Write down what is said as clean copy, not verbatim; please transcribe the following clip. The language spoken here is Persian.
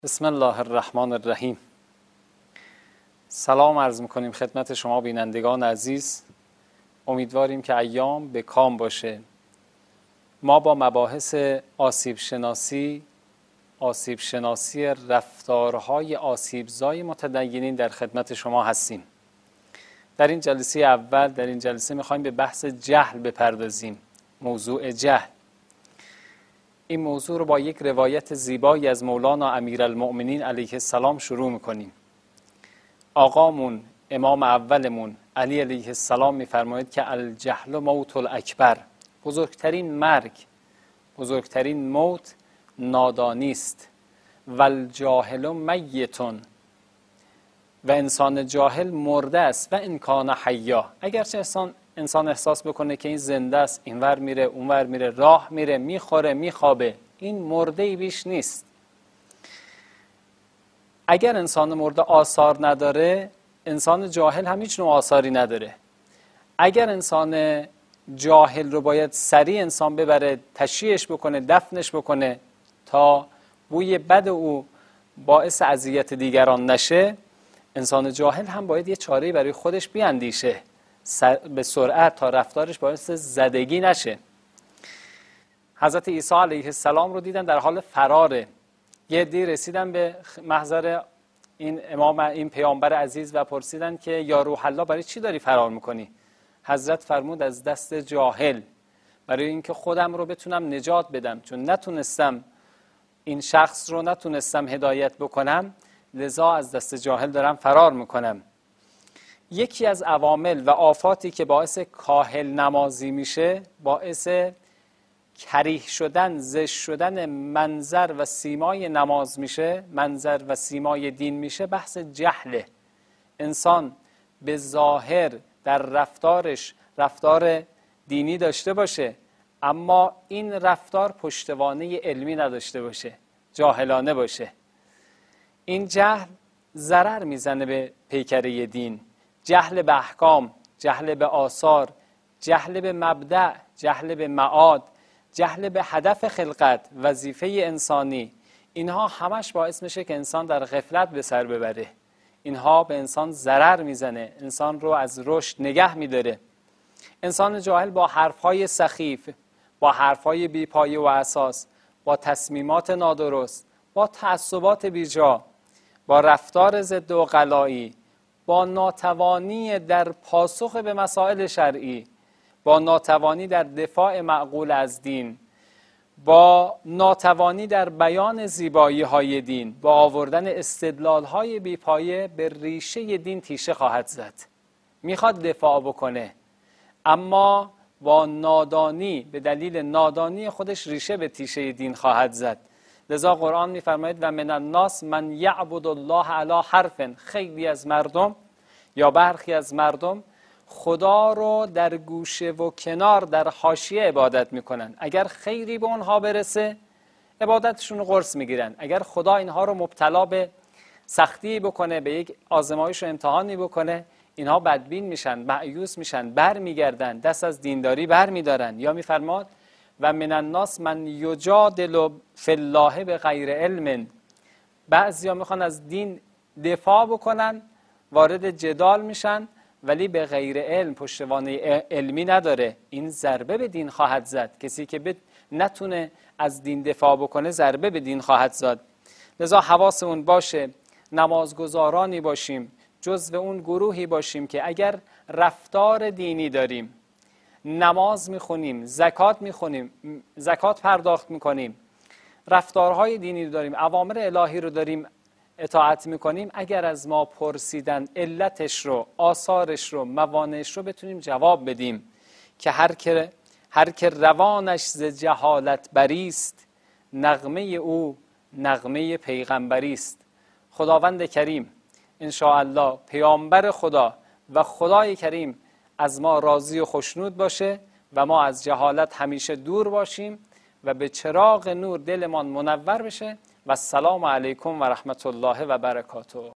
بسم الله الرحمن الرحیم. سلام عرض میکنیم خدمت شما بینندگان عزیز. امیدواریم که ایام به کام باشه. ما با مباحث آسیب شناسی رفتارهای آسیبزای متدینین در خدمت شما هستیم. در این جلسه میخوایم به بحث جهل بپردازیم. موضوع جهل. این موضوع رو با یک روایت زیبایی از مولانا امیرالمؤمنین علیه السلام شروع میکنیم. آقامون، امام اولمون علی علیه السلام میفرماید که الجهل موت الاکبر، بزرگترین مرگ، بزرگترین موت نادانی است. والجاهل میتون، و انسان جاهل مرده است. و ان کان حیا، اگرچه انسان احساس بکنه که این زنده است، اینور میره اونور میره، راه میره، میخوره میخوابه، این مرده ای بیش نیست. اگر انسان مرده آثار نداره، انسان جاهل هم هیچ نوع آثاری نداره. اگر انسان جاهل رو باید سریع انسان ببره، تشییعش بکنه، دفنش بکنه تا بوی بد او باعث اذیت دیگران نشه، انسان جاهل هم باید یه چاره‌ای برای خودش بیاندیشه به سرعت تا رفتارش باعث زدگی نشه. حضرت عیسی علیه السلام رو دیدن در حال فراره. یه عده‌ای رسیدن به محضر این پیامبر عزیز و پرسیدن که یا روح الله، برای چی داری فرار میکنی؟ حضرت فرمود از دست جاهل، برای اینکه خودم رو بتونم نجات بدم، چون نتونستم این شخص رو هدایت بکنم، لذا از دست جاهل دارم فرار میکنم. یکی از عوامل و آفاتی که باعث کاهل نمازی میشه، باعث کریه شدن، زشت شدن منظر و سیمای نماز میشه، منظر و سیمای دین میشه، بحث جهله. انسان به ظاهر در رفتارش رفتار دینی داشته باشه، اما این رفتار پشتوانه علمی نداشته باشه، جاهلانه باشه. این جهل ضرر میزنه به پیکره دین. جهل به احکام، جهل به آثار، جهل به مبدأ، جهل به معاد، جهل به هدف خلقت، وظیفه انسانی، اینها همش باعث میشه که انسان در غفلت به سر ببره. اینها به انسان ضرر میزنه، انسان رو از رشد نگه میداره. انسان جاهل با حرفهای سخیف، با حرفهای بی‌پایه و اساس، با تصمیمات نادرست، با تعصبات بیجا، با رفتار ضد عقلایی، با ناتوانی در پاسخ به مسائل شرعی، با ناتوانی در دفاع معقول از دین، با ناتوانی در بیان زیبایی های دین، با آوردن استدلال های بیپایه به ریشه دین تیشه خواهد زد. میخواد دفاع بکنه، اما با نادانی، به دلیل نادانی خودش ریشه به تیشه دین خواهد زد. لذا قرآن میفرماید و من الناس من یعبد الله علی حرف، خیلی از مردم یا برخی از مردم خدا رو در گوشه و کنار، در حاشیه عبادت میکنن. اگر خیری به اونها برسه، عبادتشون رو قرص میگیرن. اگر خدا اینها رو مبتلا به سختی بکنه، به یک آزمایش و امتحانی بکنه، اینها بدبین میشن، مایوس میشن، بر میگردن، دست از دینداری بر میدارن. یا میفرماد و من الناس من یجادل فی الله به غیر علم، بعضیا میخوان از دین دفاع بکنن، وارد جدال میشن، ولی به غیر علم، پشتوانه علمی نداره. این ضربه به دین خواهد زد. کسی که نتونه از دین دفاع بکنه، ضربه به دین خواهد زد. لذا حواسمون باشه، نمازگزارانی باشیم، جزو اون گروهی باشیم که اگر رفتار دینی داریم، نماز میخونیم، زکات پرداخت میکنیم، رفتارهای دینی داریم، اوامر الهی رو داریم اطاعت میکنیم، اگر از ما پرسیدن علتش رو، آثارش رو، موانعش رو بتونیم جواب بدیم که هر که روانش ز جهالت بریست، نغمه او نغمه پیغمبری است. خداوند کریم انشاءالله، پیامبر خدا و خدای کریم از ما راضی و خوشنود باشه و ما از جهالت همیشه دور باشیم و به چراغ نور دلمان منور بشه. و السلام علیکم و رحمت الله و برکاته.